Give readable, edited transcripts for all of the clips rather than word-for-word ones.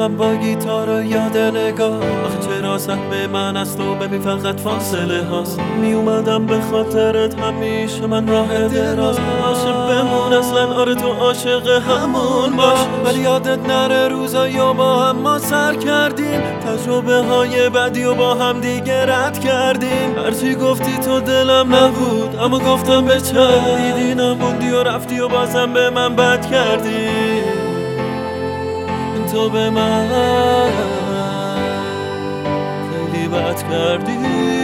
اتاقم با گیتار و یاد نگاه. آخه چرا سهم من از تو ببین فقط فاصله هاست. می اومدم به خاطرت همیشه من راه دراز. عاشق بمون اصلا، آره تو عاشق همون باش. ولی یادت نره روزایی و با هم ما سر کردیم، تجربه های بدی و با هم دیگه رد کردیم. هرچی گفتی تو دلم نبود، اما گفتم به چه. دیدی نموندی و رفتی و بازم به من بد کردی. تو به من خیلی بد کردی.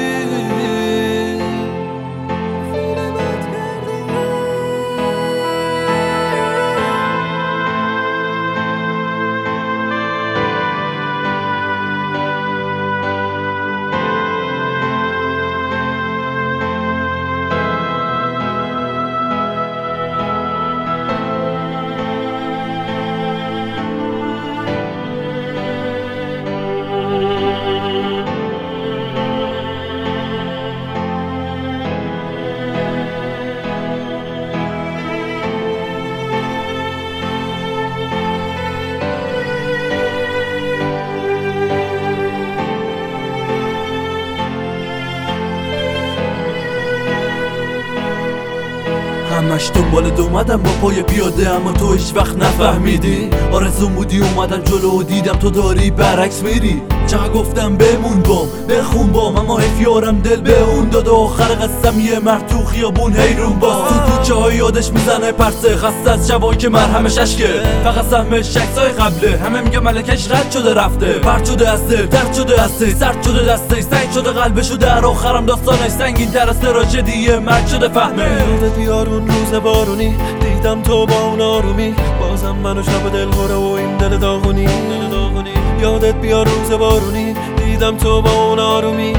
همش دنبال دومدم با پای پیاده، اما تو هیچ وقت نفهمیدی. آرزوم بودی اومدم جلو و دیدم تو داری برعکس میری. چقدر گفتم بمون بام بخون بام، اما حیفیارم دل به اون داد و آخر قسم یه مرد تو خیابون حیرون باز. تو کوچه های یادش میزنه پرسه، خسته از شبایی که مرهمش اشکه. فقط سهمش عکسای قبله، همه میگه ملکش رد شده رفته. پرد شده از دل، درد شده از دل، سرد شده دسته، سنگ شده قلبشو. در آخرم داستانش سنگین تر از تراژدی مرگ شده فهمه. یادت بیار اون روز بارونی، دیدم تو با اون آرومی، بازم منو شب دل هره و این دل داغونی. یادت بیار روز بارونی، دیدم تو با اون آرومی.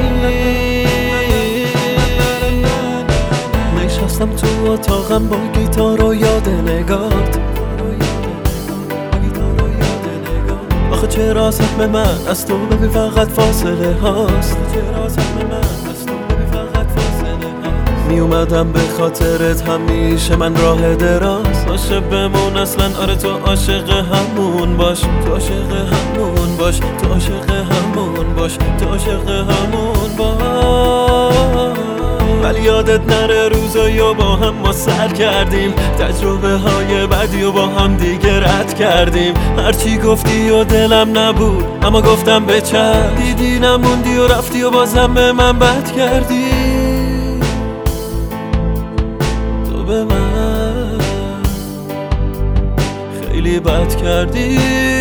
نشستم تو اتاقم با گیتار و یاد نگات. آخه چرا سهم من از تو ببین فقط فاصله هاست. می اومدم به خاطرت همیشه من راه دراز. عاشق بمون اصلا، آره تو عاشق همون باش. تو عاشق همون باش، تو عاشق همون باش، تو عاشق همون باش. ولی یادت نره روزایی و با هم ما سر کردیم، تجربه های بدی و با هم دیگه رد کردیم. هرچی گفتی و دلم نبود، اما گفتم به چه. دیدی نموندی و رفتی و بازم به من بد کردی. به من خیلی بد کردی.